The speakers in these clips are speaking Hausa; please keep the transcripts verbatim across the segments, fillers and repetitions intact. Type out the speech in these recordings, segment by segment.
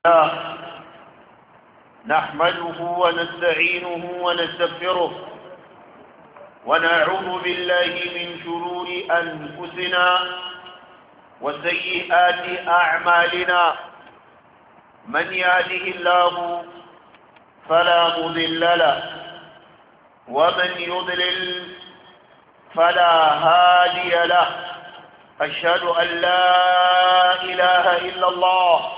الله نحمده ونستعينه ونستغفره ونعوذ بالله من شرور أنفسنا وسيئات أعمالنا من يهده الله فلا مضل له ومن يضلل فلا هادي له أشهد أن لا إله إلا الله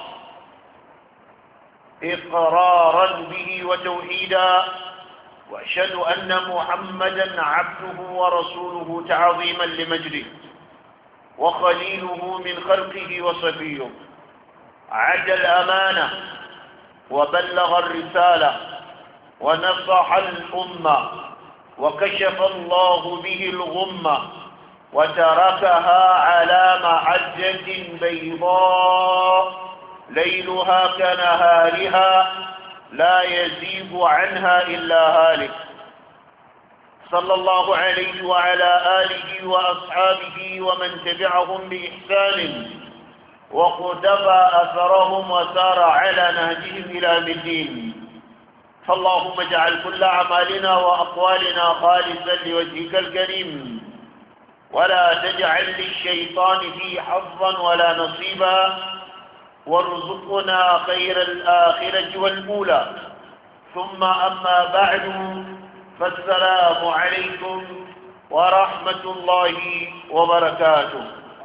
إقرارا به وتوحيدا وأشهد أن محمدا عبده ورسوله تعظيما لمجده وخليله من خلقه وصفيه عد الأمانة وبلغ الرسالة ونصح الأمة وكشف الله به الغمة وتركها على محجة بيضاء ليلها كنهارها لا يزيغ عنها إلا هالك صلى الله عليه وعلى آله وأصحابه ومن تبعهم بإحسان وقتفى أثرهم وسار على نهجهم إلى الدين فاللهم اجعل كل أعمالنا وأقوالنا خالصا لوجهك الكريم ولا تجعل للشيطان فيه حظا ولا نصيبا وارزقنا خير الآخرة والأولى ثم أما بعد فالسلام عليكم ورحمة الله وبركاته.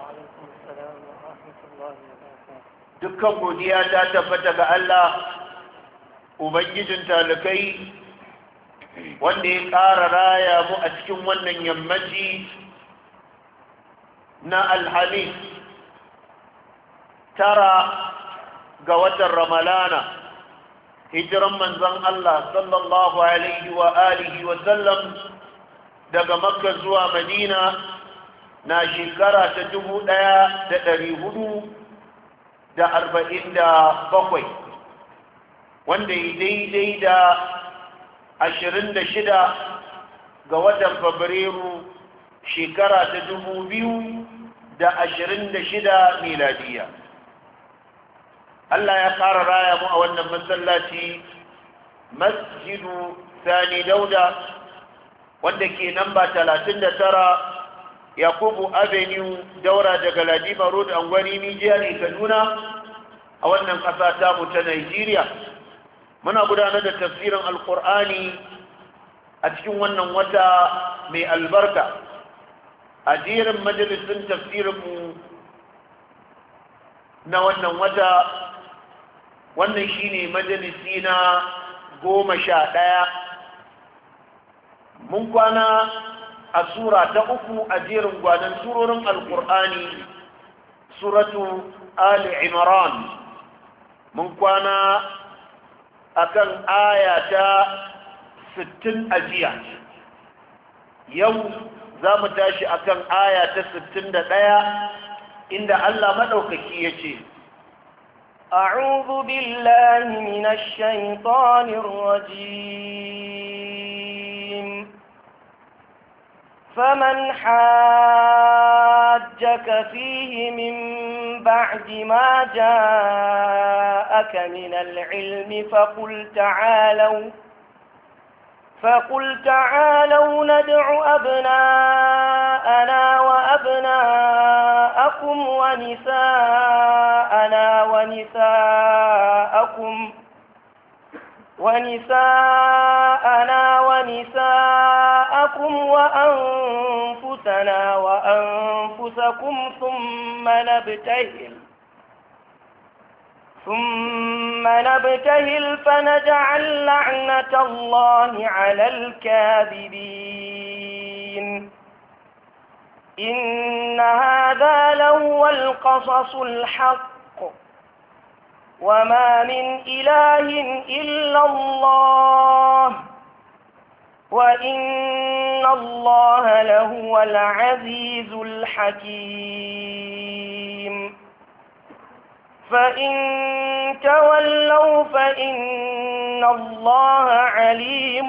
dukkan godiya ta tabbata ga Allah ubangijin talikai wanda ya ƙara raya mu a cikin wannan yammaci na alhamis tara ga watan ramalana hijiran manzon Allah sallallahu alaihi wa alihi wa sallam daga makka zuwa madina na shekara ta dubu ɗaya da ɗari hudu da arba'in da bakwai wanda ya daidai da ashirin da shida ga watan fabrairu shekara ta dubu biyu da ashirin da shida miladiya. Allah ya ƙara raya mu a wannan masallaci masjidu sani dauda wanda ke namba talatin da tara yakubu avenue daura daga ladima road angwani nijiyar kaduna a wannan ƙasa tamu ta nigeria muna gudanar da tafsirin alkur'ani a cikin wannan wata mai albarka a jerin majalisun tafsirinmu na wannan wata wannan shine majalisi na goma sha ɗaya mun kwana a sura ta uku a jerin gwanon surorin alkur'ani suratu ali imran mun kwana akan aya ta sittin a jiya yau za mu tashi akan aya ta sittin da ɗaya inda Allah maɗaukaki ya ce أعوذ بالله من الشيطان الرجيم فمن حاجك فيه من بعد ما جاءك من العلم فقل تعالوا فقل تعالوا ندع أبناءنا وأبناءكم ونساءنا ونساءكم ونساءنا ونساءكم وأنفسنا وأنفسكم ثم نبتهل ثم نبتهل فنجعل لعنة الله على الكاذبين إن هذا لهو القصص الحق وما من إله إلا الله وإن الله لهو العزيز الحكيم فإن تولوا فإن الله عليم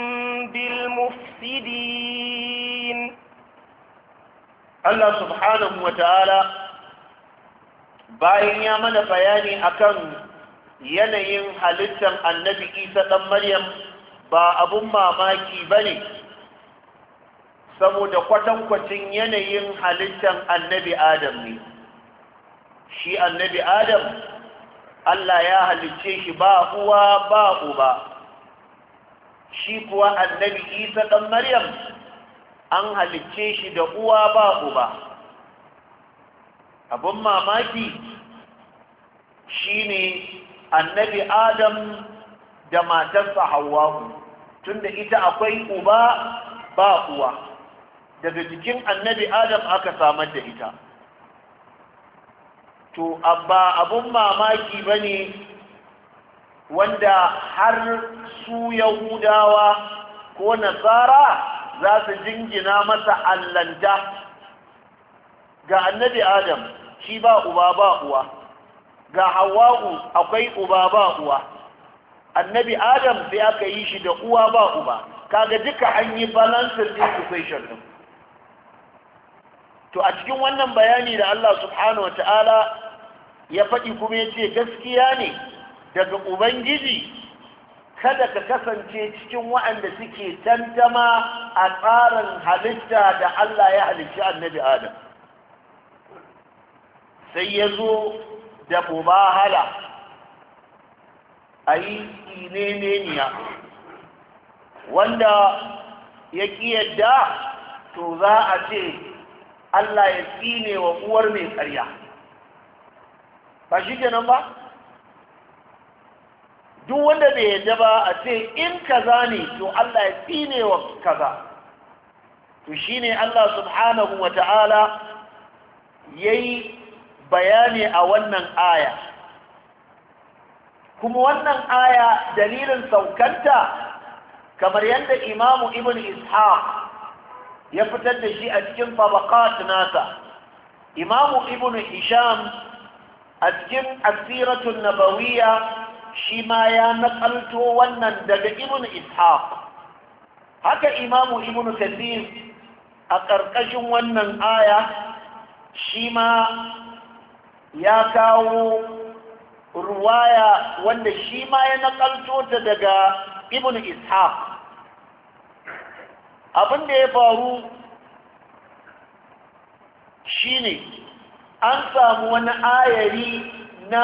بالمفسدين. الله سبحانه وتعالى bayan ya mana bayani akan yanayin halittar annabi isa ɗan maryam ba abun mamaki ba ne saboda kwatankwacin yanayin halittar annabi adam ne. Shi annabi adam Allah ya halicce shi ba uwa ba uba, shi kuwa annabi isa ɗan maryam an halicce shi da uwa ba uba. Abun mamaki shine annabi adam da matarsa hawwa'u, tunda ita akwai uba ba uwa, daga jikin annabi adam aka samar da ita. To abba abun mamaki bane wanda har su yahudawa ko nasara za su jingina masa allanta ga annabi adam, shi ba uba ba uwa, ga hawa'u akwai uba ba uwa, annabi adam sai aka yi shi da uwa ba uba. Kaga duka an yi balancer din equation din. To a cikin wannan bayani da Allah subhanahu wa ta'ala ya faɗi kuma ya ce gaskiya ne daga ubangiji, kada ka kasance cikin waɗanda suke tantama a tsarin halitta da Allah ya halicci annabi adam. Sai ya zo da mubahala a yi tsineniya, wanda ya ƙi yadda to za a ce Allah ya tsine wa uwar mai ƙarya, ba shi kenan ba? Duk wanda bai yadda ba a ce in kaza ne to Allah ya tsine wa kaza. To shine Allah subhanahu wa ta'ala yayi bayani a wannan aya, kuma wannan aya dalilin saukanta kamar yadda imamu ibn ishaq ya fitar da shi a cikin tabaqat nasa, imamu ibn hisham a cikin asiratun nabawiyya shi ma ya nakalto wannan daga ibn ishaq. Haka imamu ibn kathir a ƙarƙashin wannan aya shi ma ya kawo ruwaya wanda shi ma ya nakalto ta daga ibn ishaq. Abin da ya faru shine an samu wani ayari na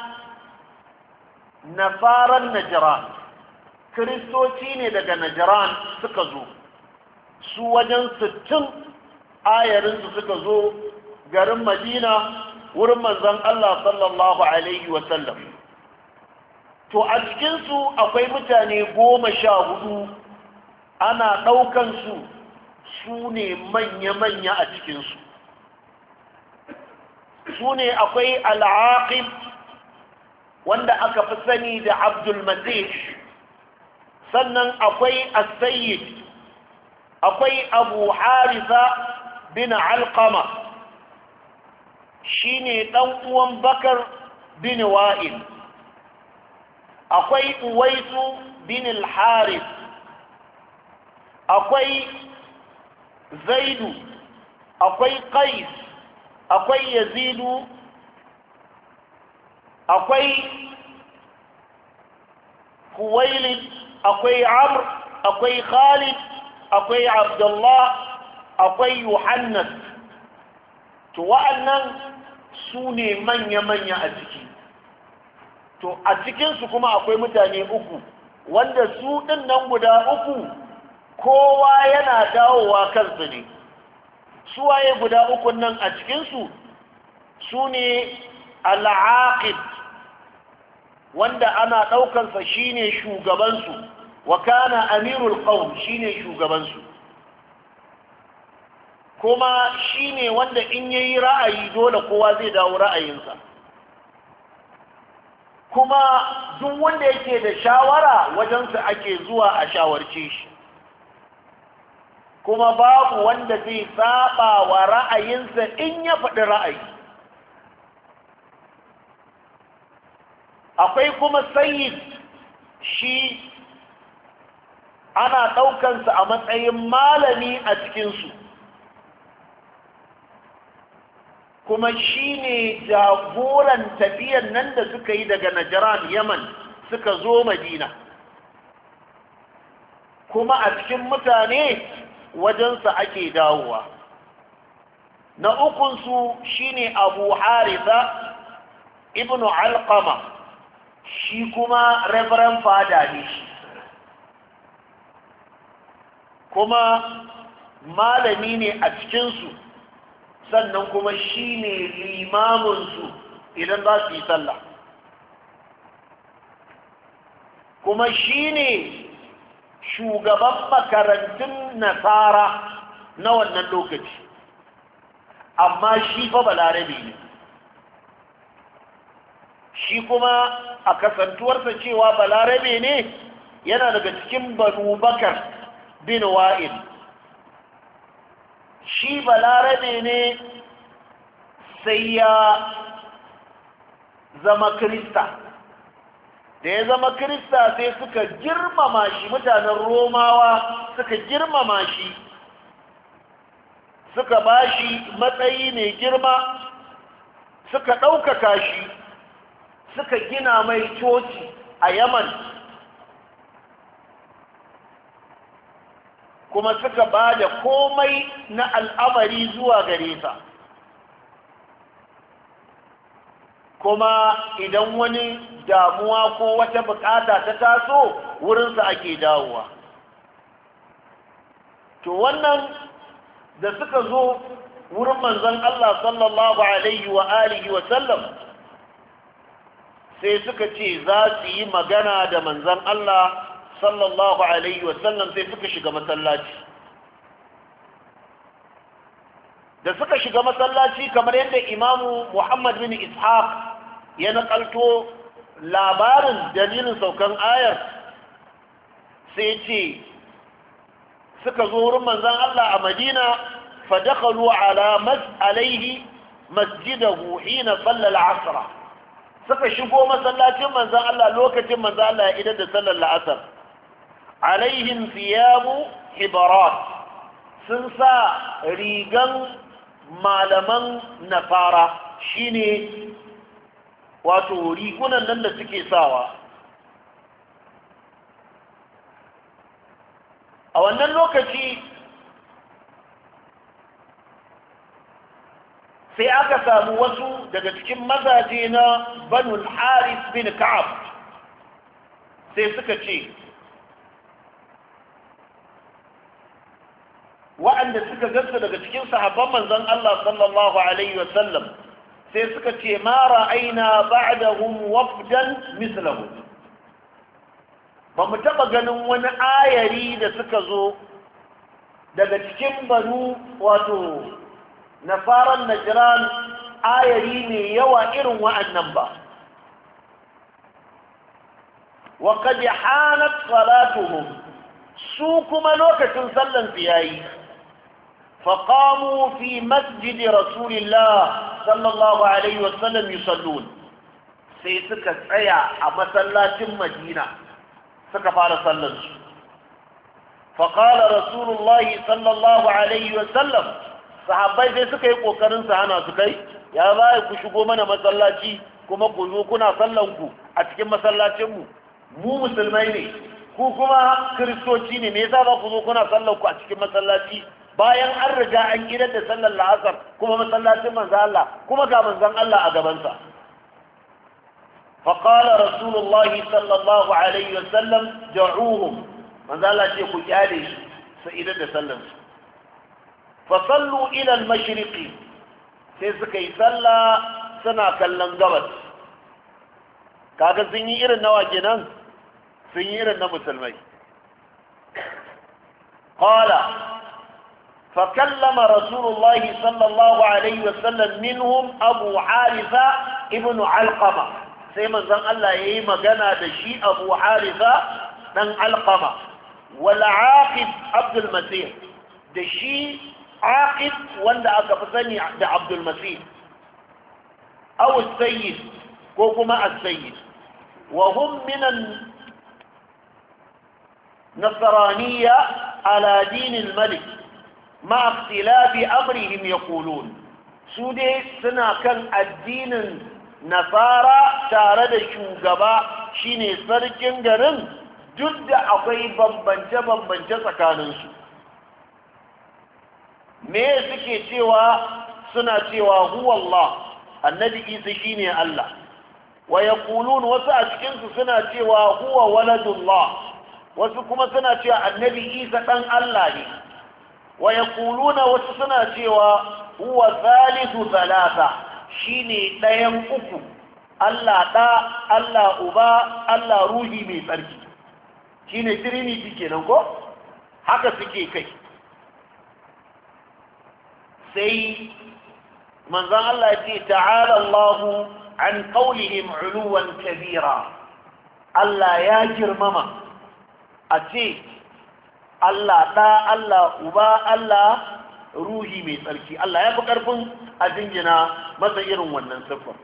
nasaran najran, kiristoci ne daga najran suka zo, su wajen sittin ayarinsu suka zo garin madina wurin manzon Allah sallallahu alaihi wasallam. To a cikinsu akwai mutane goma sha hudu ana ɗaukansu su ne manya-manya a cikinsu. Su ne akwai al'aqib wanda aka fi sani da abdulmasih, sannan akwai as-sayyid, akwai abu harisa bin alqama, shine ɗan uwan bakar bin wa'il, akwai uwaisu bin al-harith, akwai zaidu, akwai qais, akwai yazidu, akwai huwailid, akwai amr, akwai khalid, akwai abdullah, akwai yohannas. To wa'annan su ne manya-manya a ciki. To a cikinsu kuma akwai mutane uku wanda su ɗin nan guda uku kowa yana dawowa kansu ne. Suwaye guda uku nan a cikinsu su ne al'aqib, wanda ana ɗaukansa shine shugabansu, wa kana amirul qawm shine shugabansu, kuma shine wanda in yayi ra'ayi dole kowa zai dawo ra'ayinsa, kuma duk wanda yake da shawara wajensa ake zuwa a shawarce shi, kuma babu wanda zai saba wa ra'ayinsa in ya faɗi ra'ayi. Akwai kuma sayyid, shi ana ɗaukansa a matsayin malami a cikinsu, kuma shine jagoran tafiyan nan da suka yi daga Najran Yaman suka zo Madina, kuma a cikin mutane wajensa ake dawowa. Na ukunsu shine Abu Haritha ibn Alqama, shi kuma Reverend Father ne shi, kuma malami ne a cikinsu, sannan kuma shi ne limaminsu idan za su yi sallah, kuma shi ne shugaban makarantun nasara na wannan lokaci, amma shi fa balarabe ne. Shi kuma a kasantuwarsa cewa balarabe ne, yana daga cikin Banu Bakar bin Wa'il. Shi balarabe ne sai ya zama Kirista. Da ya zama Kirista sai suka girmama shi, mutanen Romawa suka girmama shi, suka ba shi matsayi mai girma, suka ɗaukaka shi, suka gina mai coci a Yaman, kuma suka ba da komai na al'amari zuwa gare sa. Kuma idan wani damuwa ko wata bukata ta taso wurinsa ake dawowa. To wannan da suka zo wurin manzon Allah sallallahu alaihi wa alihi wa sallam, sai suka ce za su yi magana da manzon Allah sallallahu alaihi wa sallam, sai suka shiga masallaci. Da suka shiga masallaci, kamar yadda imamu Muhammad bin Ishaq ya nakalto labarin dalilin saukan ayar, sai ce suka zo wurin manzon Allah a Madina, fa dakhalu ala mas alaihi masjidahu hina salla al-asr. Suka shigo masallacin manzon Allah lokacin manzon Allah ya idar da sallar al-asr. Alaihim thiyabu hibarat, sun sa rigan malaman nafara, shine wato rigunan nan da suke sawa. A wannan lokaci sai aka samu wasu daga cikin mazaje na Banu Haris bin Ka'ab, sai suka ce wa'anda suka gasa daga cikin sahabban manzon Allah sallallahu alaihi wasallam, sai suka ce ma ra'ayna ba'dahum wafdan mislahu, ba mu taba ganin wani ayari da suka zo daga cikin banu wato nasaran Najran ayari ne yawa irin wa'annan ba. wa qad hanat salatuhum, su kuma lokacin sallan su yayi. فقاموا في مسجد رسول الله صلى الله عليه وسلم يصلون، sai suka tsaya a masallacin Madina suka fara sallansu. فقال رسول الله صلى الله عليه وسلم، sahabbai sai suka yi kokarin su hana su, kai ya bai ku shigo mana masallaci kuma ku zo kuna sallanku a cikin masallacinmu, mu musulmai ne ku kuma kristoci ne, me yasa ba ku zo kuna sallanku a cikin masallaci bayan an riga an idar da sallar la'asar kuma masallacin manzon Allah kuma ga manzon Allah a gabansa. فقال رسول الله صلى الله عليه وسلم دعوهم، manzon Allah ce ku kyale shi su idar da sallar su. فصلوا إلى المشرق، sai suka yi sallah suna kallon gabas. kaga sun yi irin nawa kenan, sun yi irin na musulmai. قال فكلم رسول الله صلى الله عليه وسلم منهم أبو حارثة ابن علقمة، sai manzon Allah yayi magana da shi Abu Haritha dan Alqama, wal Aqib Abdul Masih, da shi Aqib wanda aka fi sani da Abdul Masih, aw Sayyid ko kuma As-Sayyid, wa hum min an-nasraniyya ala din al-malik مع اختلاف أمرهم يقولون. su dai suna kan addinin nasara tare da shugaba shine sarkin garin, duk da akwai bambance-bambance tsakaninsu. me suke cewa suna cewa huwa Allah, annabi Isa shine Allah, wa yaqulun wasu a cikinsu suna cewa huwa waladullah, wasu kuma suna cewa annabi Isa dan Allah ne, wa yaquluna wasu suna cewa huwa thalithu thalatha, shine ɗayan uku, Allah ɗa, Allah uba, Allah ruhi mai tsarki, shine trinity kenan ko haka suke kai. sai manzon Allah ya ce ta'ala Allah an qawlihim uluwan kabira, Allah ya girmama a ce Allah ɗa, Allah uba, Allah ruhi mai tsarki. Allah ya fi ƙarfin a jingina masa irin wannan siffar.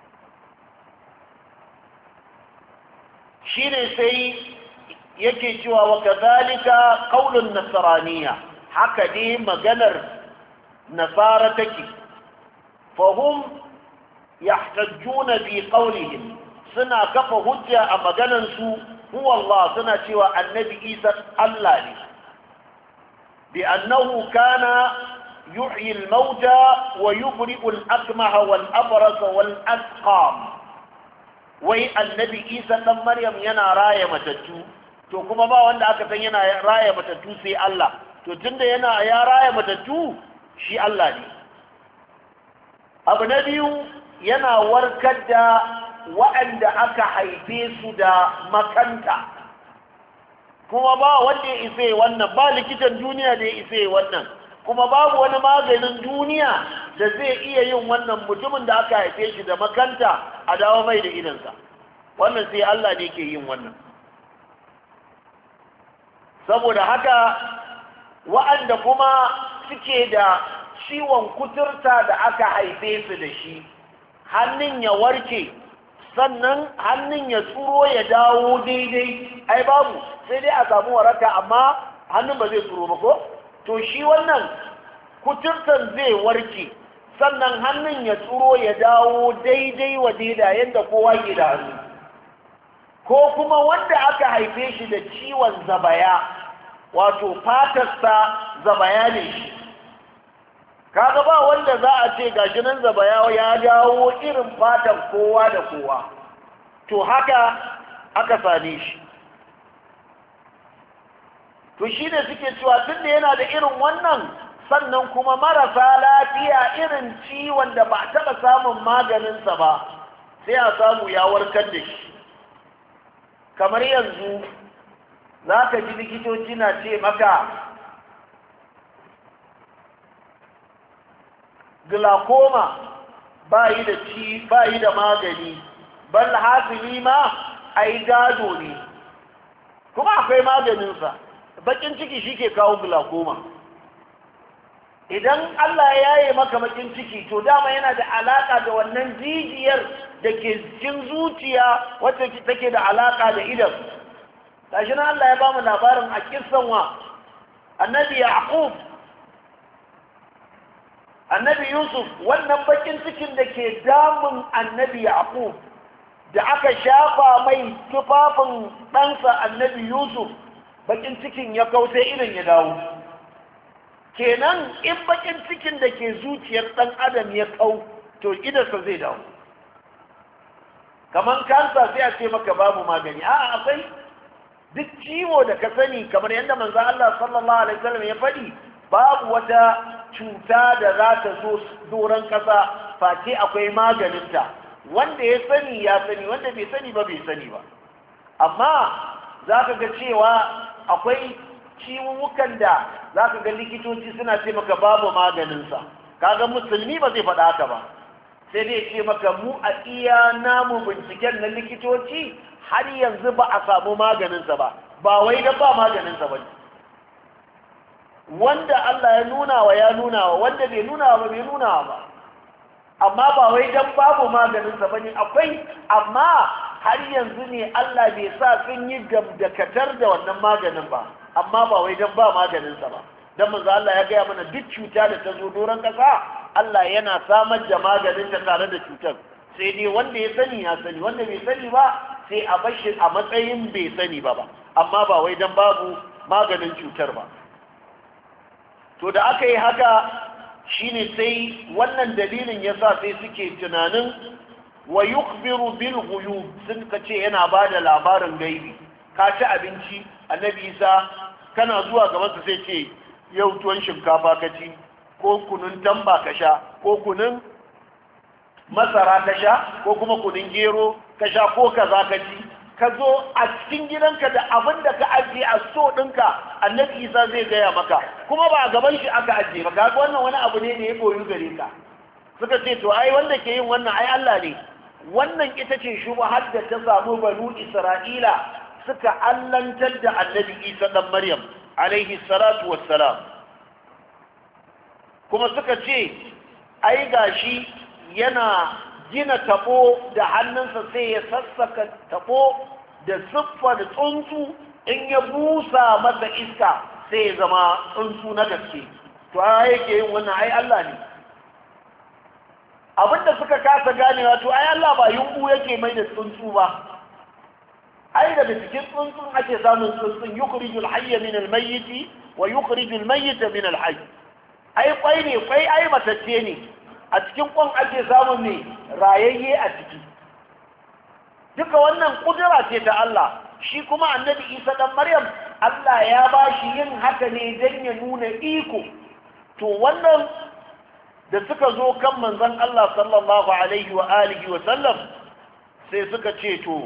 shi ne sai yake cewa wa kazalika qaulun nasraniya, haka ne maganar nasara take. fahum yahtajjuna fi qawlihim, suna kafa hujja a maganar su huwa Allah, suna cewa annabi Isa Allah ne, bi annahu kana yuhyi al-mauta wa yubri'u al-akmaha wal abrasa wal asqam. wai annabi Isa dan Maryam yana raya matattu, to kuma ba wanda aka san yana raya matattu sai Allah, to tunda yana ya raya matattu shi Allah ne. abu na biyu, yana warkar da waɗanda aka haife su da makanta, kuma ba wanda ya isa wannan, ba likitan duniya da ya isa wannan, kuma babu wani maganin duniya da zai iya yin wannan. mutumin da aka haife shi da makanta a dawo mai da idansa, wannan sai Allah ne ke yin wannan. saboda haka wa'anda kuma suke da ciwon kuturta da aka haife su da shi, hannun ya warke sannan hannun ya tsuro ya dawo daidai, ai babu, sai dai a samu waraka amma hannun ba zai tsuro ba ko? to shi wannan kuturtan zai warke sannan hannun ya tsuro ya dawo daidai wa daida yadda kowa ke da hannu. ko kuma wanda aka haife shi da ciwon zabaya, wato fatarsa zabaya ne shi, kaga ba wanda za a ce gashi nan zabaya ya dawo irin fatar kowa da kowa, to haka aka same shi. to shi ne suke cewa tunda yana da irin wannan, sannan kuma marasa lafiya irin ciwon da ba a taɓa samun maganinsa ba sai a samu ya warkar da shi. kamar yanzu za ka ji likitoci na ce maka glaucoma ba yi da ci ba yi da magani, bal hasili ma a yi gado ne, kuma akwai maganinsa. bakin ciki shi ke kawo glaucoma. idan Allah ya yi maka bakin ciki, to dama yana da alaka da wannan jijiyar da ke cikin zuciya wacce take da alaka da idan. gashi nan Allah ya ba mu labarin a kissan wa annabi Yaqub, annabi Yusuf, wannan bakin cikin da ke damun annabi Yaqub da aka shafa mai tufafin ɗansa annabi Yusuf, bakin cikin ya kau sai idan ya dawo. kenan in bakin cikin da ke zuciyar ɗan adam ya kau, to idansa zai dawo. kamar kansa sai a ce maka babu magani, a'a akwai. duk ciwo da ka sani, kamar yadda manzo Allah sallallahu alaihi wasallam ya faɗi, babu wata cuta da za ta zo doron kasa face akwai maganinta. wanda ya sani ya sani, wanda bai sani ba bai sani ba. amma za ka ga cewa akwai ciwukan da za ka ga likitoci suna ce maka babu maganinsa. kaga musulmi ba zai faɗa haka ba, sai dai ce maka mu a iya namu binciken na likitoci har yanzu ba a samu maganinsa ba, ba wai da ba maganinsa ba. wanda Allah ya nuna wa ya nuna wa, wanda bai nuna wa bai nuna wa ba. amma ba wai dan babu maganinsa ba ne, akwai, amma har yanzu ne Allah bai sa sun yi gamdakatar da wannan maganin ba, amma ba wai dan ba maganinsa ba. dan manzo Allah ya gaya mana duk cuta da ta zo doron kasa Allah yana samar da maganin ta tare da cutar, sai dai wanda ya sani ya sani, wanda bai sani ba sai a bashi a matsayin bai sani ba ba, amma ba wai dan babu maganin cutar ba. To da aka yi haka shine sai wannan dalilin yasa sai suke tunanin wa yukhbiru bil ghuyub, sun kace yana bada labarin gaibi. Ka ci abinci annabi Isa kana zuwa gaban sa sai ce yau tuwon shinkafa ka ci, ko kunun tamba ka sha, ko kunun masara ka sha, ko kuma kunun gero ka sha, ko kaza ka ci. Ka zo a cikin gidanka da abin da ka ajiye a so ɗinka annabi Isa zai gaya maka, kuma ba a gaban shi aka ajiye ba. Kaga wannan wani abu ne da ya koyu gare ka. Suka ce to ai wanda ke yin wannan ai Allah ne. Wannan ita ce shubhar da ta samu banu Isra'ila, suka allantar da annabi Isa dan Maryam alaihi salatu wassalam. Kuma suka ce ai gashi yana gina tabo da hannunsa sai ya sassaka tabo da siffar tsuntsu, in ya busa masa iska sai ya zama tsuntsu na gaske. To ai yake yin wannan ai Allah ne. Abinda suka kasa ganewa to ai Allah ba yunbu yake mai da tsuntsu ba, ai daga cikin tsuntsun ake samun tsuntsun yukhrijul hayya min al-mayyit wa yukhrijul mayyita min al-hayy. Ai kwai ne, kwai ai matacce ne, a cikin kwan ake samun ne rayayye a ciki. Duka wannan kudura ce ta Allah. Shi kuma annabi Isa dan Maryam Allah ya ba shi yin haka ne don ya nuna iko. To wannan da suka zo kan manzon Allah sallallahu alaihi wa alihi wa sallam sai suka ce to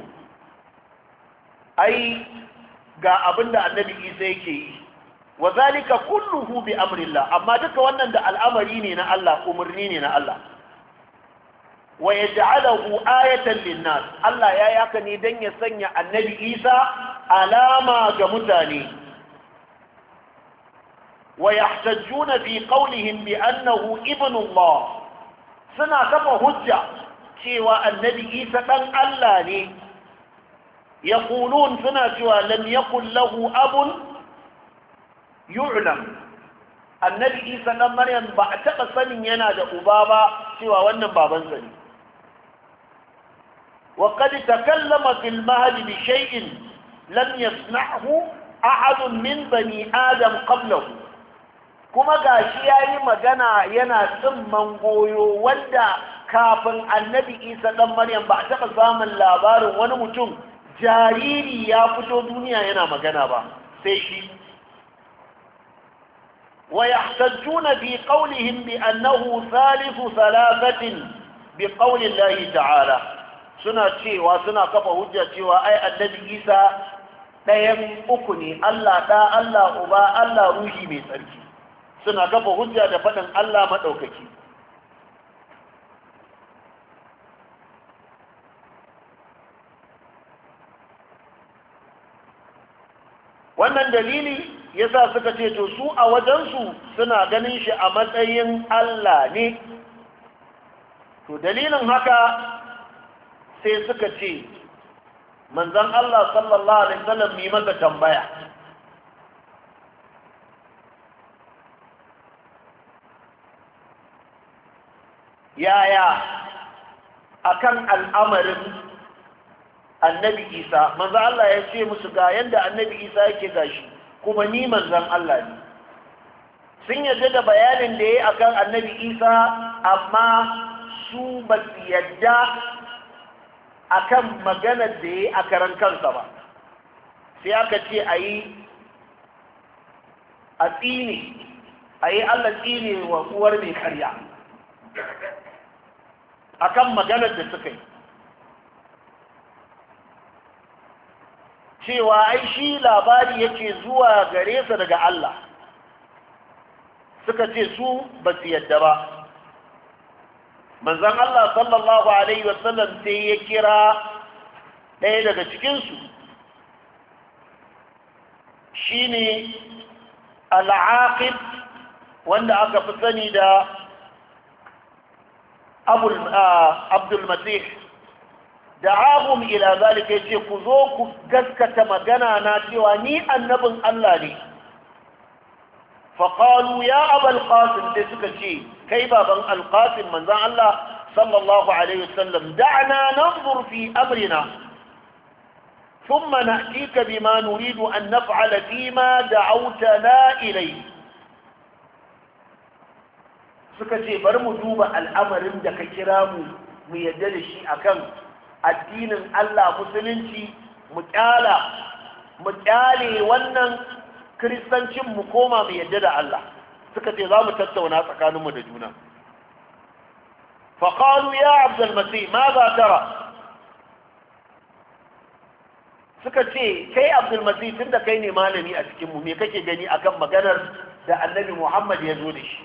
ai ga abinda annabi Isa yake yi, wa zalika kulluhu bi amrillah, amma duka wannan da al'amari ne na Allah, umarni ne na Allah. Wa yaj'aluhu ayatan linnas, Allah ya yaka ne dan ya sanya annabi Isa alama ga mutane. Wa yahtajjuna fi qawlihim bi annahu ibnullah, suna kafa hujja cewa annabi Isa dan Allah ne. Yaqulun, suna cewa lam yakul lahu abun yu'lam, annabi Isa dan Maryam ba a taɓa sanin yana da uba ba, cewa wannan babansa ne. wa qad takallama fil mahdi bi shay'in lam yasna'hu ahad min bani adam qablahu, kuma gashi yayi magana yana tsimman goyo wanda kafin annabi Isa dan Maryam ba a taɓa samun labarin wani mutum jariri ya fito duniya yana magana ba sai shi. ويحتجون في قولهم بأنه ثالث ثلاثة بقول الله تعالى، suna cewa suna kafa hujja cewa ai annabi Isa ɗayan uku ne, Allah ɗa, Allah uba, Allah ruhi mai tsarki. Suna kafa hujja da faɗin Allah maɗaukaki. Wannan dalili yasa suka ce to su a wajensu suna ganin shi a matsayin Allah ne. To dalilin haka sai suka ce manzon Allah sallallahu alaihi wasallam yi masa tambaya, yaya akan al'amarin annabi Isa. Manzon Allah ya ce musu ga yanda annabi Isa yake gashi, kuma ni manzon Allah ne. Sun yarda da bayanin da ya yi akan annabi Isa, amma su ba su yarda akan maganar da ya yi a karan kansa ba. Sai aka ce a yi a tsine, a yi Allah tsine wa uwar mai karya akan maganar da suka yi, cewa ai shi labari yake zuwa gare sa daga Allah. Suka ce su ba su yadda ba. Manzon Allah sallallahu alaihi wasallam sai ya kira ɗaya daga cikinsu, shine al-Aqib, wanda aka fi sani da Abdul Masih. da'ahum ila zalika, yace ku zo ku gaskata magana na cewa ni annabin Allah ne. فقالوا يا أبا القاسم تسكتي كيف بابا القاسم من ذا الله صلى الله عليه وسلم دعنا ننظر في أمرنا ثم نأتيك بما نريد أن نفعل فيما دعوتنا إليه. سكتي برمجوب الأمر عندك كرام ميدلشي أكم الدين الله مسلمتي متعالى متعالي ونن kiristancin mu koma mu yadda da Allah. Suka ce za mu tattauna tsakaninmu da juna. faƙalu ya abdulmasih ma za tara, suka ce kai abdulmasih tun da kai ne malami a cikinmu me kake gani akan maganar da annabi Muhammad ya zo da shi.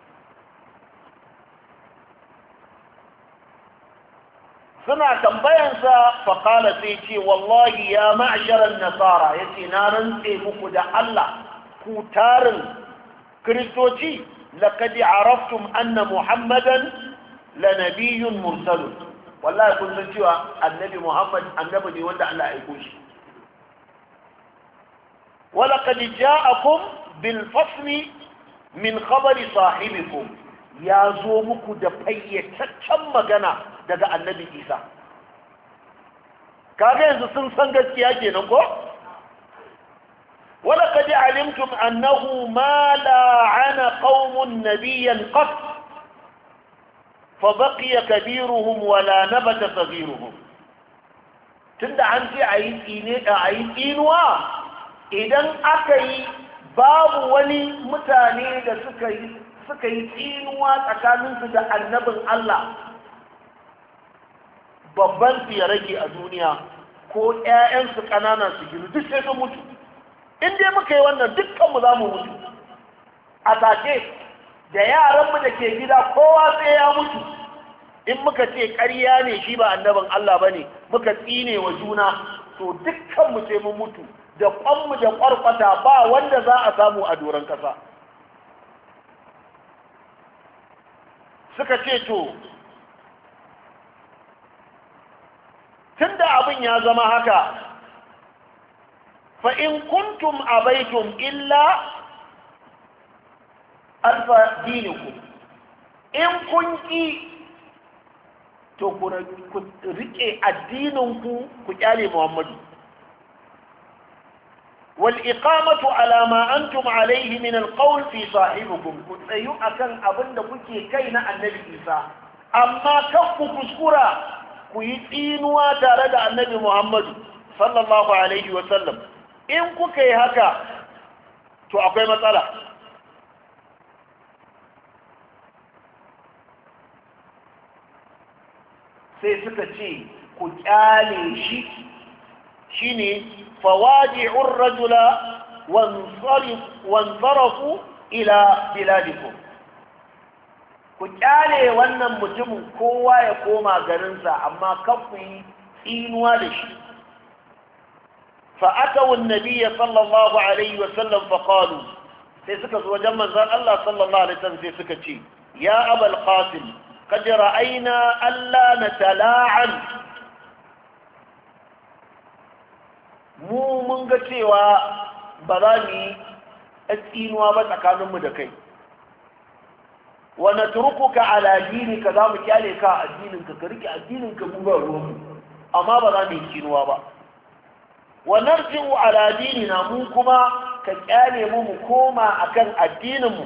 suna tambayansa faƙala sai ce wallahi ya ma'asharar nasara ya ce na rantse muku da Allah ku tarin kiristoci laƙadi araftum anna muhammadan la nabiyyun mursalun, wallahi kun san cewa annabi Muhammad annabi ne wanda Allah ya aiko shi. wala qad ja'akum bil fasli min khabari sahibikum, ya zo muku da fayyataccen magana daga annabi Isa. kaga yanzu sun san gaskiya kenan ko. wala qad alimtum annahu ma la'ana qaumun nabiyyan qat fa baqiya kabiruhum wala nabata saghiruhum. tunda an ce ayi tsine da ayi tsinuwa, idan aka yi babu wani mutane da suka yi suka yi tsinuwa tsakaninsu da annabin Allah babban su ya rage a duniya ko ƴaƴansu ƙanana su giru duk sai sun mutu. in dai muka yi wannan dukkanmu za mu mutu a take, da yaranmu da ke gida kowa sai ya mutu. in muka ce ƙarya ne shi ba annabin Allah ba ne muka tsine wa juna, to dukkanmu sai mun mutu da ƙwanmu da ƙwarƙwata ba wanda za a samu a doron ƙasa. suka ce to tunda abin ya zama haka fa in kuntum abaitum illa alfa dinikum, in kun ki to ku rike addininku ku kyale Muhammadu. wal iqamatu ala ma antum alayhi min al qawl fi sahibikum, ku tsayu akan abinda kuke kai na annabi Isa, amma kan ku kuskura ku yi tsinuwa tare da annabi Muhammadu sallallahu alaihi wa sallam. in kuka yi haka to akwai matsala. sai suka ce ku kyale shi, shine fawadi'ur rajula wansarafu ila biladikum, ku kyale wannan mutumin kowa ya koma garinsa, amma kan ku yi tsinuwa da shi. فأتوا النبي صلى الله عليه وسلم فقالوا سيسكت وجمع زال الله صلى الله عليه وسلم سيسكت يا أبا القاسم قد رأينا ألا نتلاعن mu mun ga cewa ba za mu yi tsinuwa ba tsakaninmu da kai, wa natrukuka ala dinika, za mu kyale ka addininka ka rike addininka mu ba ruwanmu, amma ba za mu yi tsinuwa ba. wa narji'u ala dinina, mu kuma ka kyale mu mu koma akan addininmu.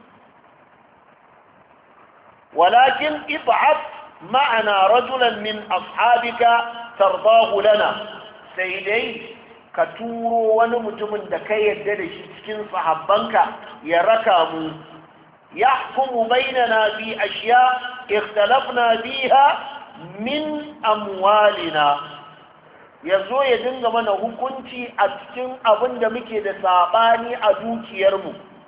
walakin ib'ath ma'ana rajulan min ashabika tardahu lana, sai dai ka turo wani mutumin da ka yarda da shi cikin sahabbanka ya raka mu, yahkumu bainana fi ashiya ikhtalafna biha min amwalina, ya zo ya dinga mana hukunci a cikin abin da muke da saɓani a dukiyarmu.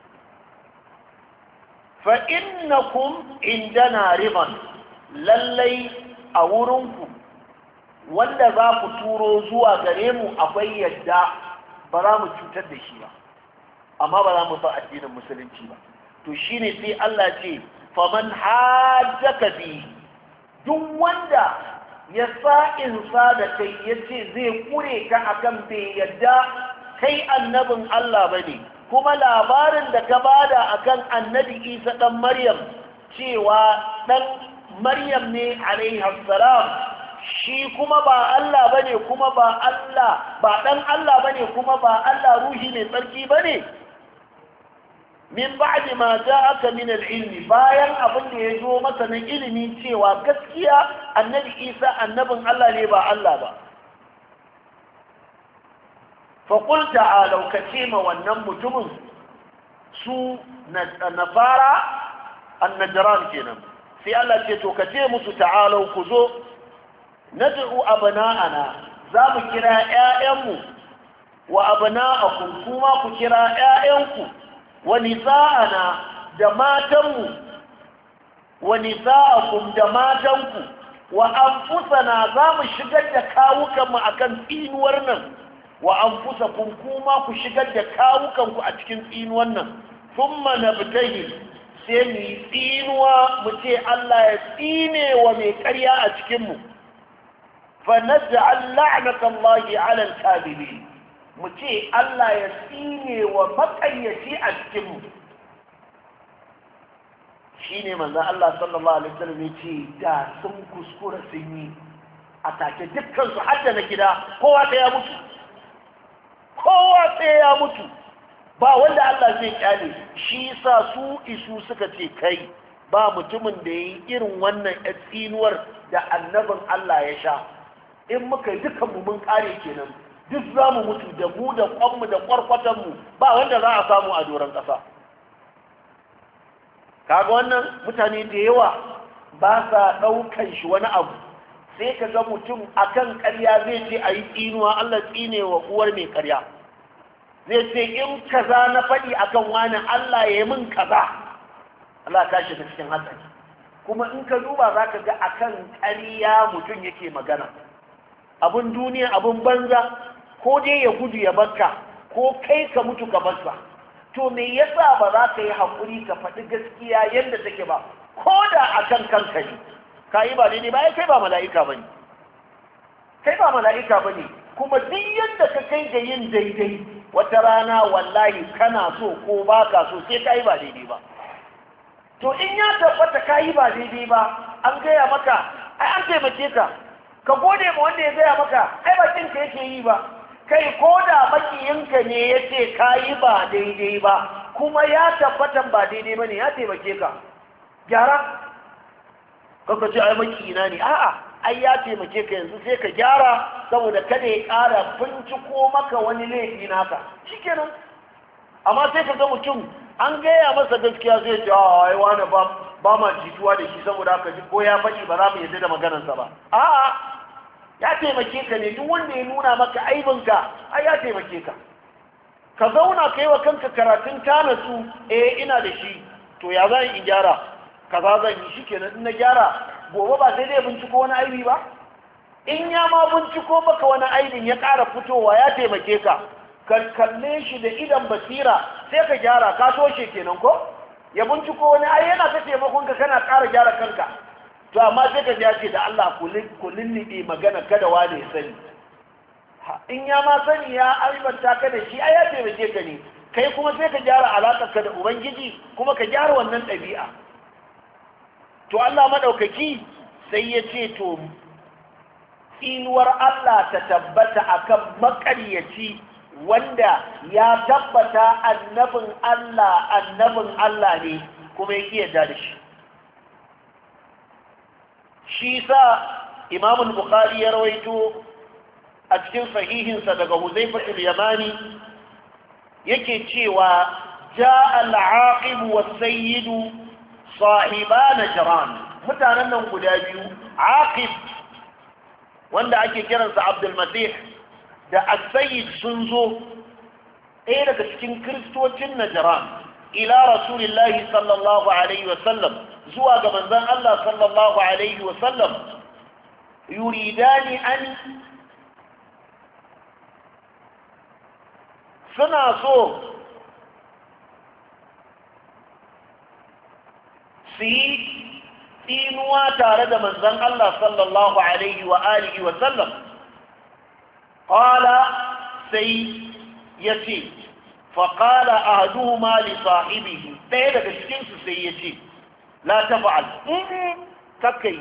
fa innakum indana riban, lallai a wurinku wanda za ku turo zuwa gare mu akwai yadda ba za mu cutar da shi ba, amma ba za mu sa addinin musulunci ba. to shine sai Allah ce faman hajjaka fi, duk wanda ya sa'insa da kai ya ce zai kure ka akan bai yadda kai annabin Allah bane kuma labarin da ka bada akan annabi Isa dan Maryam cewa dan Maryam ne alaihi salam shi kuma ba Allah bane kuma ba Allah ba dan Allah bane kuma ba Allah ruhi ne tsarki bane min ba'di ma ja'aka min al-ilmi bayan abin da ya zo masa na ilimi cewa gaskiya annabi Isa annabin Allah ne ba Allah ba fa qul ta'alu katima wannan mutumin su nasara an-najran kenan sai Allah ce to kace musu ta'alu ku zo nad'u abna'ana za mu kira ƴaƴanmu wa abna'akum kuma ku kira ƴaƴanku wa nisa'ana da matanmu wa nisa'akum da matanku wa anfusana za mu shigar da kawukanmu akan tsinuwar nan wa anfusakum kuma ku shigar da kawukanku a cikin tsinuwar nan thumma nabtahi sai mu tsinuwa mu ce Allah ya tsine wa mai ƙarya a cikinmu fa naj'al la'natallahi 'ala al-kadhibin mu ce Allah ya tsine wa maƙayyaci a cikinmu shi ne manzan Allah sallallahu Alaihi wasallam ya ce da sun kuskura sun yi a take dukkansu hadda na gida kowa ta ya mutu kowa ta ya mutu ba wanda Allah zai kyale shi sa su isu suka ce kai ba mutumin da ya yi irin wannan tsinuwar da annabin Allah ya sha in muka yi dukkanmu mun kare kenan duk za mu mutu da mu da kwanmu da kwarkwatanmu ba wanda za a samu a doron ƙasa kaga wannan mutane da yawa ba sa ɗaukan shi wani abu sai ka ga mutum akan ƙarya zai ce a yi tsinuwa Allah tsine wa uwar mai ƙarya zai ce in kaza na faɗi akan wani Allah ya yi min kaza Allah ka shi da cikin hatsari kuma in ka duba za ka ga akan ƙarya mutum yake magana abun duniya abun banza ko dai ya gudu ya barka ko kai ka mutu ka barsa to me yasa ba za ka yi haƙuri ka faɗi gaskiya yadda take ba ko da a kan kanka ne ka yi ba daidai ba ya kai ba mala'ika ba ne kai ba mala'ika ba ne kuma duk yadda ka kai ga yin daidai wata rana wallahi kana so ko ba ka so sai ka yi ba daidai ba to in ya tabbata ka yi ba daidai ba an gaya maka ai an taimake ka ka gode ma wanda ya gaya maka ai bakin ka yake yi ba kai ko da makiyinka ne ya ce ka yi ba daidai ba kuma ya tabbatan ba daidai ba ne ya taimake ka gyara kaka ce ai makiyina ne a'a ai ya taimake ka yanzu sai ka gyara saboda kada ya ƙara binciko maka wani laifi naka shikenan amma sai ka ga mutum an gaya masa gaskiya zai ce a ai wani ba ba ma jituwa da shi saboda haka ko ya faɗi ba za mu yarda da maganarsa ba a'a ya taimake ka ne duk wanda ya nuna maka aibinka ai ya taimake ka ka zauna ka yi wa kanka karatun tana su eh ina da shi to ya zan in gyara kaza zan yi shikenan in na gyara gobe ba sai dai binciko wani aibi ba in ya ma binciko maka wani aibin ya ƙara fitowa ya taimake ka ka kalle shi da idan basira sai ka gyara ka toshe kenan ko ya binciko wani ai yana ta taimakon ka kana ƙara gyara kanka to amma sai ka ya ce da Allah ku lullube magana kada wani ya sani in ya ma sani ya aibanta ka da shi ai ya taimake ka ne kai kuma sai ka gyara alaƙar ka da ubangiji kuma ka gyara wannan ɗabi'a to Allah madaukaki sai ya ce to tsinuwar Allah ta tabbata akan maƙaryaci wanda ya tabbata annabin Allah annabin Allah ne kuma ya yarda da shi shi sa Imam al-Bukhari ya rawaito a cikin sahihinsa daga Huzaifa al-Yamani yake cewa jaa al-aqib was-sayyid sahiban najran mutanen nan guda biyu aqib wanda ake kiransa Abdul Masih da as-sayyid sun zo ɗaya daga cikin kristocin najran ila rasulillahi sallallahu alaihi wasallam zuwa ga manzon Allah sallallahu alaihi wasallam yuridani an suna so su yi tsinuwa tare da manzon Allah sallallahu alaihi wa alihi wasallam qala sai yace fa qala ahaduhuma li sahibihi ɗaya daga cikin su sai yace la taf'al kakai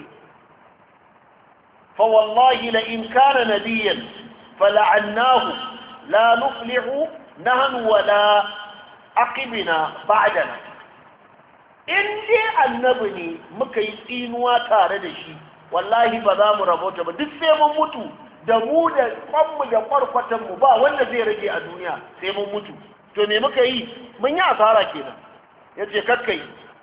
fa wallahi la in kana nabiyyan fala'annahu la nuflihu nahnu wala aqibna ba'dana in dai annabi ne muka yi tsinuwa tare da shi wallahi ba za mu rabota ba duk sai mun mutu da mu da kwanmu da kwarkwatanmu ba wanda zai rage a duniya sai mun mutu to me muka yi mun yi asara kenan ya ce kakkai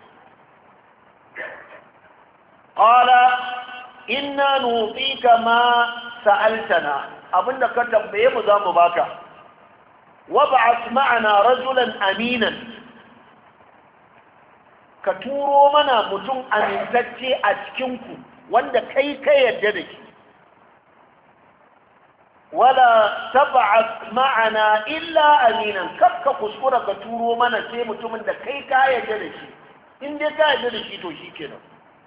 ƙala inna nutsika ma sa'altana abinda ka tambaye mu za mu baka wa ba'ath ma'ana rajulan aminan ka turo mana mutum amintacce a cikinku wanda kai ka yarda da shi wala tab'ath ma'ana illa aminan kakka kuskura ka turo mana sai mutumin da kai ka yarda da shi in dai ka yarda da shi to shikenan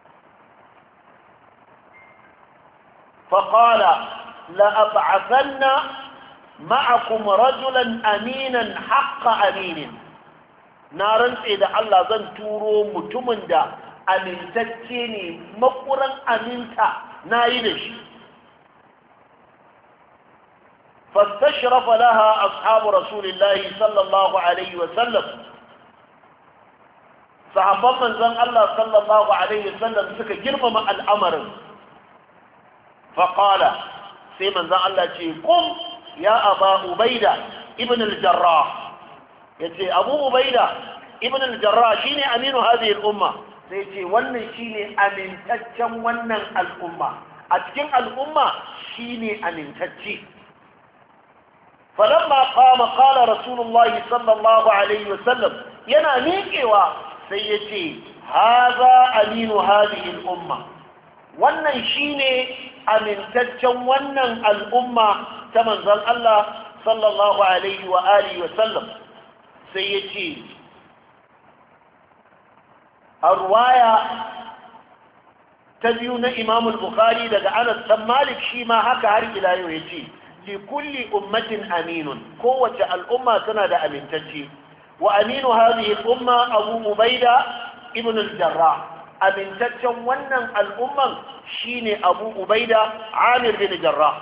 fa qala la ab'athanna ma'akum rajulan aminan haqqa aminin na rantse da Allah zan turo mutumin da amintacce ne makuran aminta na yi da shi فاستشرف لها أصحاب رسول الله صلى الله عليه وسلم صحابة من زن الله صلى الله عليه وسلم سكا جرم مع الأمر فقال سي من زن الله قم يا أبا عبيدة ابن الجراح يتي أبو عبيدة ابن الجراح شيني أمين هذه الأمة سيتي ونن شيني أمين تجم ونن الأمة أتجم الأمة شيني أمين تجي فلما قام قال رسول الله صلى الله عليه وسلم ينا ميكيوا سيتي هذا أمين هذه الأمة wannan shine amintaccen wannan al'umma ta manzon Allah sallallahu alaihi wa alihi wa sallam sai yace a ruwaya ta biyu na Imam al-Bukhari daga Anas bin Malik shi ma haka har ila yau yace لكل أمة أمين قوة الأمة سنة أمينتجي وأمين هذه الأمة أبو عبيدة ابن الجراح أمينتجا ونن الأمة شيني أبو عبيدة عامر بن الجراح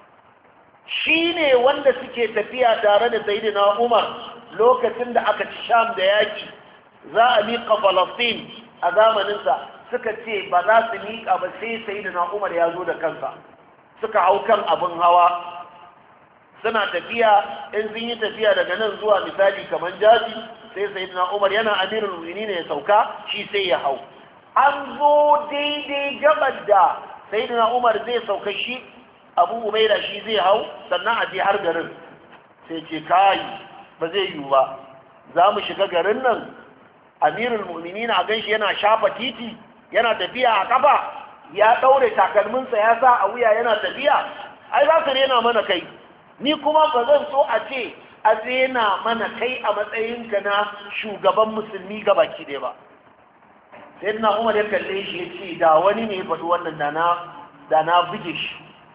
شيني ونن سكي تفيا تارد سيدنا عمر لو كتند أكت الشام دياكي ذا أميق فلسطين أذام ننسى سكتي بذا سميك أبسي سيدنا عمر يازود كنسا suka hau kan abin hawa suna tafiya in sun yi tafiya daga nan zuwa misali kamar jaji sai sayyidina Umar yana amirul mu'minin ya sauka shi sai ya hau an zo daidai gabar da sayyidina Umar zai sauka shi Abu Ubaida shi zai hau sannan a je har garin sai ce kai ba zai yiwu ba za mu shiga garin nan amirul mu'minin a ganshi yana shafa titi yana tafiya a kafa ya ɗaure takalminsa ya sa a wuya yana tafiya ai za su rena mana kai ni kuma ba zan so a ce a rena mana kai a matsayinka na shugaban musulmi gabaki ɗaya ba sai na umar ya kalle shi ya ce da wani ne ya faɗi wannan da na buge shi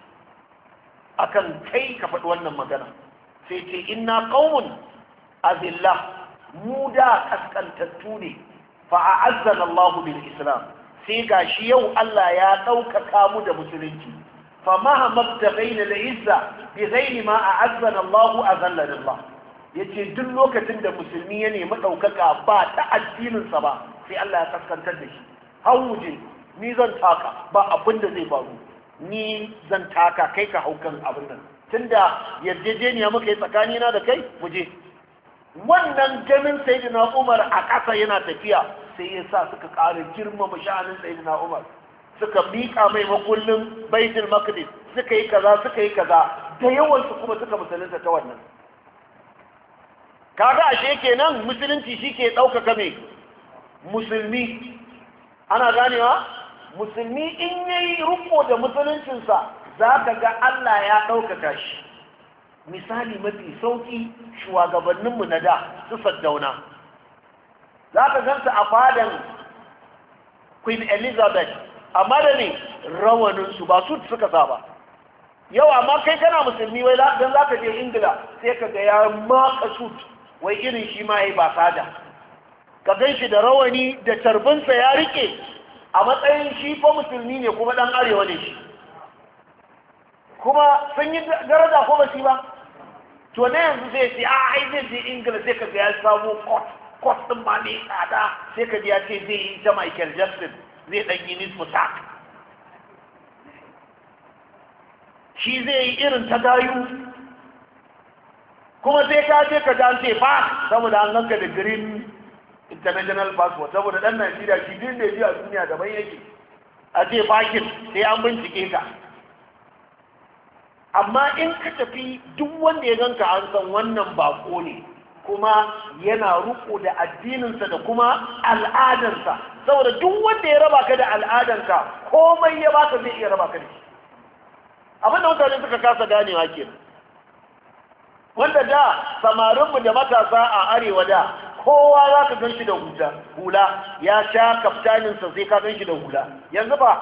akan kai ka faɗi wannan magana sai ce inna qaumun azillah mu da kaskantattu ne fa a'azzana Allahu bil islam sai gashi yau Allah ya ɗaukaka mu da musulunci fa mahamma tabaina da izza bi ghairi ma a'azzana Allahu azallana Allah yace duk lokacin da musulmi ya nemi ɗaukaka ba ta addinin sa ba sai Allah ya kaskantar da shi hau muje ni zan taka ba abin da zai faru ni zan taka kai ka haukan abin nan tunda yarjejeniya muka yi tsakanina da kai muje wannan ganin sayyidina Umar a ƙasa yana tafiya sai ya sa suka ƙara girmama sha'anin sayyidina Umar suka miƙa mai makullin Baitul Maqdis suka yi kaza suka yi kaza da yawan su kuma suka musulunta ta wannan kaga ashe kenan musulunci shike ɗaukaka mai musulmi ana ganewa musulmi in yayi riko da musuluncinsa za ka ga Allah ya ɗaukaka shi misali mafi sauki shugabanninmu na da su Saddauna za ka ganta a fadan Queen Elizabeth amma da ne rawaninsu ba su suka sa ba yau amma kai kana musulmi wai don za ka je ingila sai ka ga ya maka sut wai irin shi ma ya ba sada ka gan shi da rawani da carbinsa ya rike a matsayin shi fa musulmi ne kuma dan arewa ne shi kuma sun yi daraja ko ba shi ba to na yanzu zai ce a ai zai je ingila sai ka ga ya samu court court din ma ne tsada sai ka ji ya ce zai yi ta Michael Jackson zai dan yi nisfu sak shi zai yi irin ta gayu kuma sai ka je ka dan ce fa saboda an ganka da green international passport saboda dan Najeriya shi din da ji a duniya daban yake a ce bakin sai an bincike ka amma in ka tafi duk wanda ya ganka an san wannan bako ne kuma yana ruko da addininsa da kuma al'adansa saboda duk wanda ya raba ka da al'adanka komai ya baka zai iya raba ka da shi abin da mutane suka kasa ganewa ke wanda da samarinmu da matasa a arewa da kowa za ka gan shi da hula hula ya sha kaftaninsa sai ka gan shi da hula yanzu ba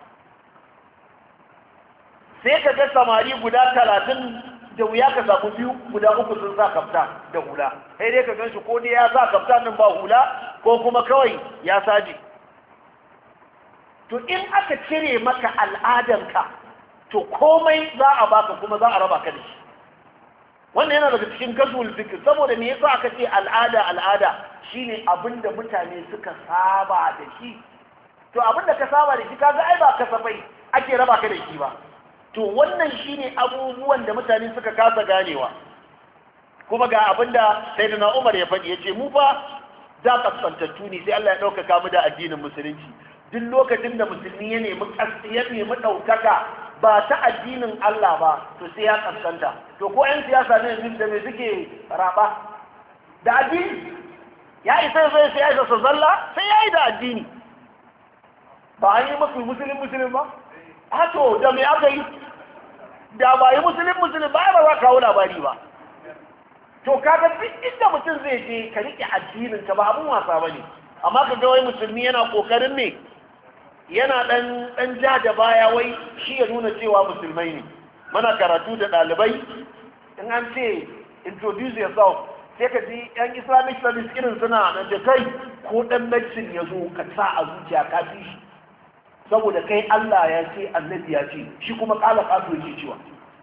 sai ka ga samari guda talatin da wuya ka samu biyu guda uku sun sa kafta da hula sai dai ka gan shi ko dai ya sa kaftanin ba hula ko kuma kawai ya saje to in aka cire maka al'adanka to komai za a baka kuma za a raba ka da shi wannan yana daga cikin kasuwar fikir saboda me yasa aka ce al'ada al'ada shine abinda mutane suka saba da shi to abinda ka saba da shi kaga ai ba kasafai ake raba ka da shi ba to wannan shine abubuwan da mutane suka kasa ganewa kuma ga abinda sayyidina Umar ya faɗi yace mu fa da kaskantattu ne sai Allah ya ɗaukaka mu da addinin musulunci duk lokacin da musulmi ya nemi ya nemi ɗaukaka ba ta addinin Allah ba to sai ya kaskanta to ko ƴan siyasa ne yanzu da me suke raba da addini ya isa zai sai ya isa su zalla sai ya yi da addini ba an yi masu musulun musulun ba a to da me aka yi da ba yi musulun musulun ba ba za kawo labari ba to kaga duk inda mutum zai je ka rike addinin ka ba abun wasa bane amma ka ga wai musulmi yana kokarin ne yana dan dan ja da baya wai shi ya nuna cewa musulmai ne muna karatu da dalibai in an ce introduce yourself sai ka ji yan islamic studies irin suna nan da kai ko dan medicine ya zo ka sa a zuciya ka fi shi saboda kai Allah ya ce annabi ya ce shi kuma kala kaso yake cewa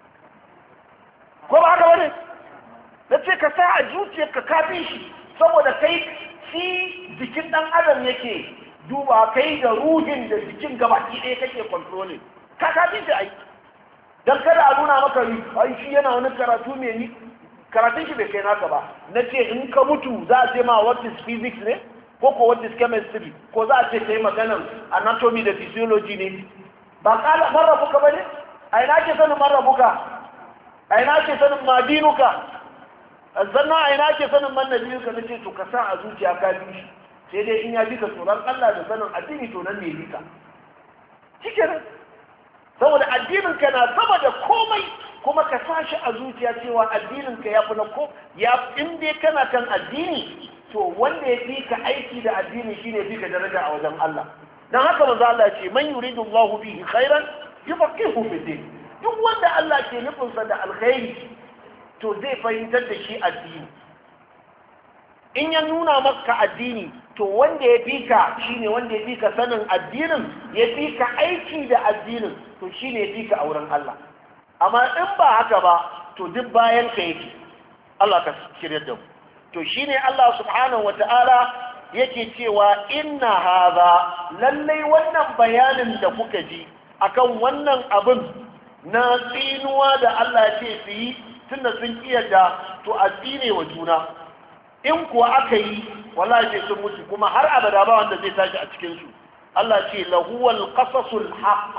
ko ba haka bane da ce ka sa a zuciyarka ka fi shi saboda kai shi jikin dan adam yake duba kai da ruhin da jikin gabaki ɗaya kake controlling ka ka fi shi ai dan kada a nuna maka ai shi yana wani karatu mai ni karatun shi bai kai naka ba na ce in ka mutu za a ce ma what is physics ne ko ko what is chemistry ko za a ce kai maganar anatomy da physiology ne ba kala marrabuka ba ne a ina ke sanin marrabuka a ina ke sanin madinuka sannan a ina ke sanin man nabiyuka na ce to ka sa a zuciya ka bi shi sai dai in ya bi ka tsoron Allah da sanin addini to nan ne bi ka cikin saboda addinin ka na sama da komai kuma ka sa shi a zuciya cewa addinin ka ya fi na ko ya in dai kana kan addini to wanda ya fi ka aiki da addini shine fi ka daraja a wajen Allah dan haka manzo Allah ce man yuridu Allahu bihi khairan yufaqihu fi din duk wanda Allah ke nufin sa da alkhairi to zai fahimtar da shi addini in ya nuna maka addini to wanda ya fi ka shine wanda ya fi ka sanin addinin ya fi ka aiki da addinin to shine ya fi ka a wurin Allah amma in ba haka ba to duk bayan ka yake Allah ka shirya da mu to shine Allah subhanahu wata'ala yake cewa inna hadha lallai wannan bayanin da kuka ji akan wannan abin na tsinuwa da Allah ya ce su yi tunda sun kiyarda to a tsine wa juna in kuwa aka yi wallahi sai sun mutu kuma har abada ba wanda zai tashi a cikin su Allah ce lahuwal qasasul haqq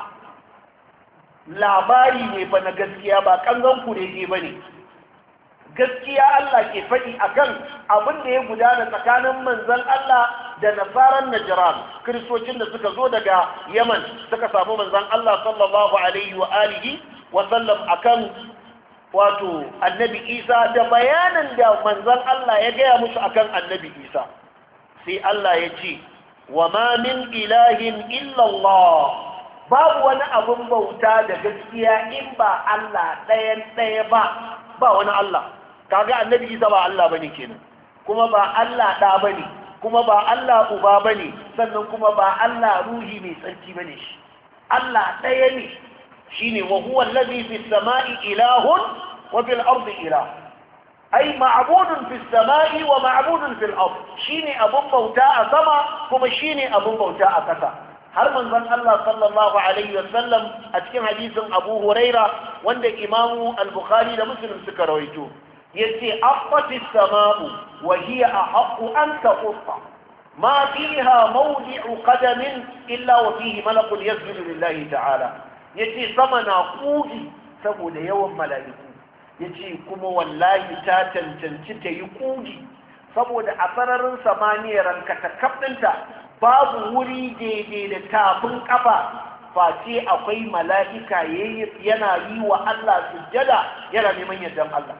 labari ne fa na gaskiya ba kangan kurege bane gaskiya Allah ke faɗi akan abin da ya gudana tsakanin manzon Allah da nasaran Najran kristocin da suka zo daga Yaman suka samu manzon Allah sallallahu alaihi wa alihi wa sallam akan wato annabi Isa da bayanin da manzon Allah ya gaya musu akan annabi Isa sai Allah ya ce wa ma min ilahin illa Allah babu wani abun bauta da gaskiya in ba Allah ɗayan ɗaya ba ba wani Allah. Kaga annabi Isa ba Allah bane kenan, kuma ba Allah ɗa bane, kuma ba Allah uba bane, sannan kuma ba Allah ruhi mai tsarki bane shi. Allah ɗaya ne, shine wa huwa allazi fis sama'i ilahun wa fil ardi ilah. Ai ma'budun fis sama'i wa ma'budun fil ard. Shine abun bauta a sama kuma shine abun bauta a ƙasa. Har manzon Allah sallallahu alaihi wasallam a cikin hadisin Abu Huraira wanda Imam Al-Bukhari da Muslim suka rawaito yace aqfatis sama'u wa hiya ahaqqu an taqfa ma fiha mawdi'u qadamin illa wa fihi malakun yasjudu lillahi ta'ala. Yace sama na kugi saboda yawan mala'iku, yace kuma wallahi ta cancanci ta yi kugi saboda a sararin samaniyar rankatakaf ɗinta babu wuri daidai da tafin kafa face akwai mala'ika yana yi wa Allah sujjada yana neman yardan Allah.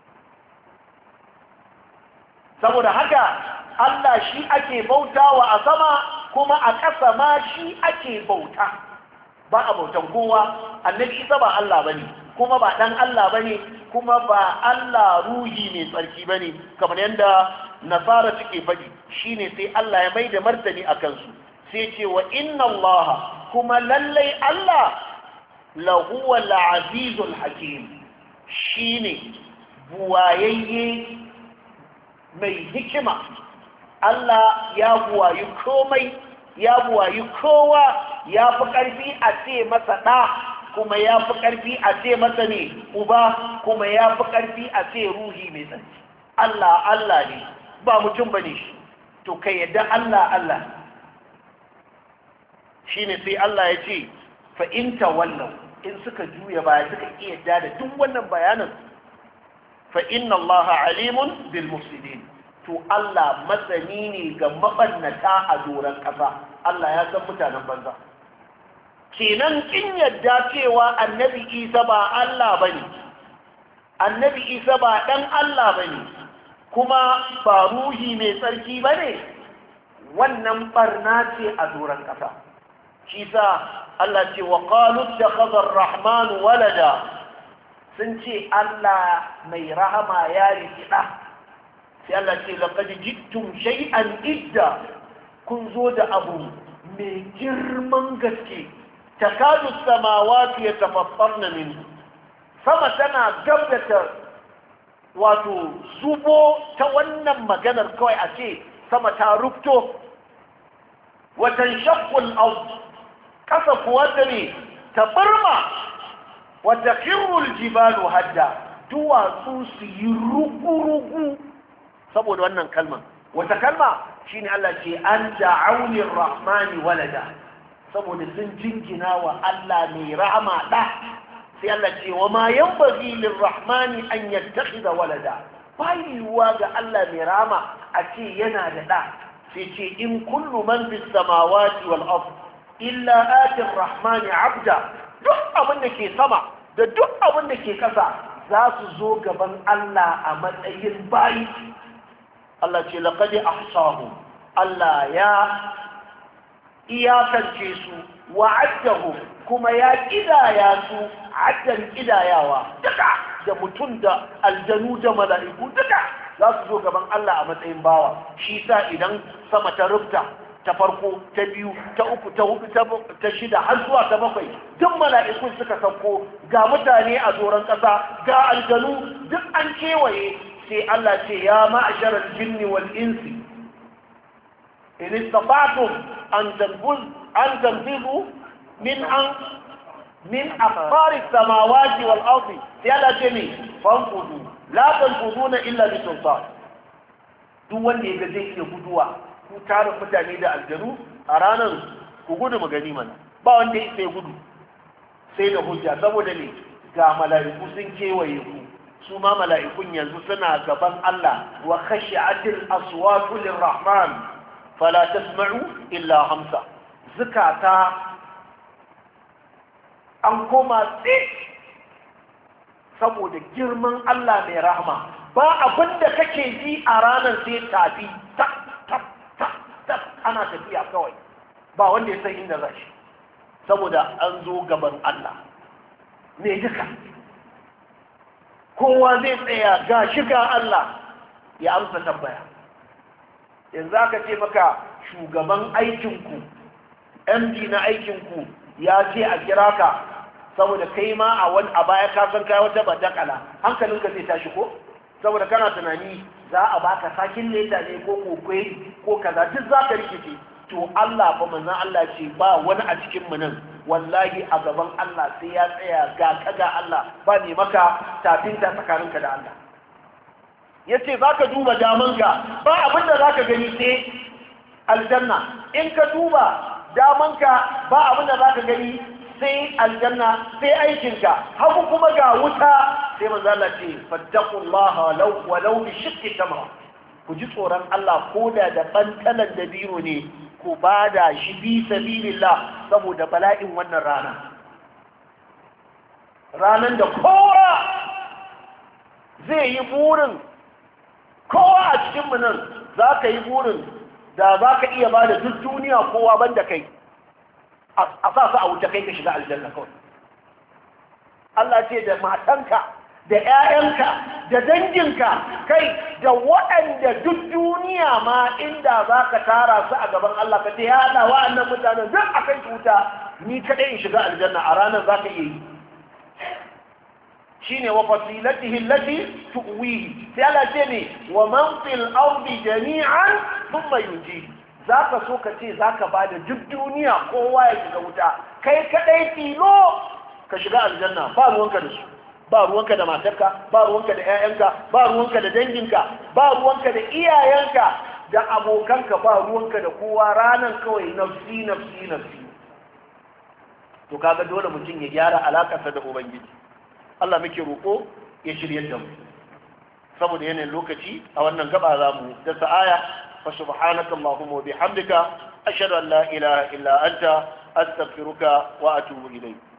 Saboda haka Allah shi ake bautawa a sama kuma a ƙasa ma shi ake bauta, ba a bautan kowa. Annabi Isa ba Allah bane, kuma ba dan Allah bane, kuma ba Allah ruhi mai tsarki bane kamar yadda nasara suke faɗi. Shine sai Allah ya maida martani a kansu sai ce wa inna Allah, kuma lallai Allah lahu al-azizul hakim, shine buwayayye mai hikima. Allah ya buwayi komai, ya buwayi kowa, ya fi ƙarfi a ce masa ɗa, kuma ya fi ƙarfi a ce masa ne uba, kuma ya fi ƙarfi a ce ruhi mai tsarki. Allah Allah ne, ba mutum bane shi, to kai yadda Allah Allah. Shine sai Allah ya ce fa in tawallau, in suka juya baya suka iya yadda da duk wannan bayanan, fa inna Allah alimun bil mufsidin, to Allah masani ne ga mabannata a doron ƙasa. Allah ya san mutanen banza. Kenan kin yadda cewa annabi Isa ba Allah bane, annabi Isa ba dan Allah bane, kuma ba ruhi mai tsarki bane, wannan barna ce a doron ƙasa. Shi sa Allah ce wa qalu ittakhadha ar-rahmanu walada, sun ce Allah mai rahama ya riki ɗa. Sai Allah ce laqad jittum shay'an idda, kun zo da abu mai girman gaske. Takadu samawati yatafattarna minhu, sama tana gabdata wato zubo ta wannan maganar kawai a ce sama ta rufto. Wa tanshaqqu al-ard, kasa kuwa ta ne ta barma. Wa takirru al-jibalu hadda, duwatsu su yi rugu-rugu saboda wannan kalman. Wata kalma shine Allah ce an da'awli rahmani walada, saboda sun jingina wa Allah mai rahama da. Sai Allah ce wa ma yanbaghi lirrahmani an yattakhidha walada, bai yiwuwa ga Allah mai rahama a ce yana da da. Sai ce in kullu man fis samawati wal ard illa ati arrahmani abda, duk abin da ke sama da duk abin da ke kasa za su zo gaban Allah a matsayin bayi. Allah ce laqad ahsahu, Allah ya iyakance su, wa'addahu, kuma ya kidaya su addan kidayawa, duka da mutum da aljanu da mala'iku duka za su zo gaban Allah a matsayin bawa. Shi sa idan sama ta rufta, ta farko, ta biyu, ta uku, ta hudu, ta shida har zuwa ta bakwai, duk mala'ikun suka sauko, ga mutane a doron ƙasa, ga aljanu duk an kewaye. Sai Allah ce ya ma'asharal jinni wal insi in istata'tum an tanfuz an tanfizu min an min aqtaris samawati wal ardi. Sai Allah ce ne fanfudu la tanfuduna illa bi sultan. Duk wanda ya ga zai iya guduwa, ku tarin mutane da aljanu a ranar, ku gudu mu gani mana. Ba wanda ya sai gudu sai da hujja, saboda ne ga mala'iku sun kewaye ku, su ma mala'ikun yanzu suna gaban Allah. Wa khashi'atil aswatu lirrahman fala tasma'u illa hamsa, zukata an koma tsit saboda girman Allah mai rahama. Ba abin da kake ji a ranar sai tafi tak tak tak tak ana tafiya kawai, ba wanda ya san inda za shi. saboda an zo gaban Allah me duka kowa zai tsaya ga shiga Allah ya amsa tambaya. yanzu aka ce maka shugaban aikinku M D na aikinku ya ce a kira ka saboda kai ma a wani a baya ka san kai wata badakala hankalinka zai tashi ko saboda kana tunani za a baka sakin leta ne ko kokoi ko kaza duk za ka rikice. To Allah fa manzon Allah ce ba wani a cikin mu nan wallahi a gaban Allah sai ya tsaya ga kaga Allah ba ne maka tafinta tsakaninka da Allah. yace zaka duba damanka ba abin da zaka gani sai aljanna, in ka duba damanka ba abin da zaka gani sai aljanna sai aikinka, hagu kuma ga wuta sai manzo Allah ce fattaqullaha law walau bi shiqqi tamra, ku ji tsoron Allah koda da bantalan da biro ne ku bada shi bi sabilillah saboda bala'in wannan rana ranan da kowa zai yi burin, kowa a cikin mu nan zaka yi burin da zaka iya bada duk duniya kowa banda kai a sa su a wuce kai ka shiga aljanna kawai. Allah ce da matanka da 'ya'yanka da danginka kai da waɗanda duk duniya ma inda za ka tara su a gaban Allah ka ce ya Allah wa'annan mutanen duk a kai wuta ni kaɗai in shiga aljanna a ranar za ka iya yi. shi ne wa fasilatihi allati tuwihi sai Allah ce ne wa man fil ardi jami'an thumma yunji, za ka so ka ce za ka ba da duk duniya kowa ya shiga wuta kai kaɗai tilo ka shiga aljanna ba ruwanka da su, ba ruwanka da matarka, ba ruwanka da 'ya'yanka, ba ruwanka da danginka, ba ruwanka da iyayenka da abokanka, ba ruwanka da kowa, ranan kawai nafsi nafsi nafsi. to kaga dole mutum ya gyara alakarsa da ubangiji. Allah muke roƙo ya shirye da mu saboda yanayin lokaci a wannan gaba za mu dasa aya. fa subhanaka allahumma wa bihamdika ashhadu an la ilaha illa anta astaghfiruka wa atubu ilayk.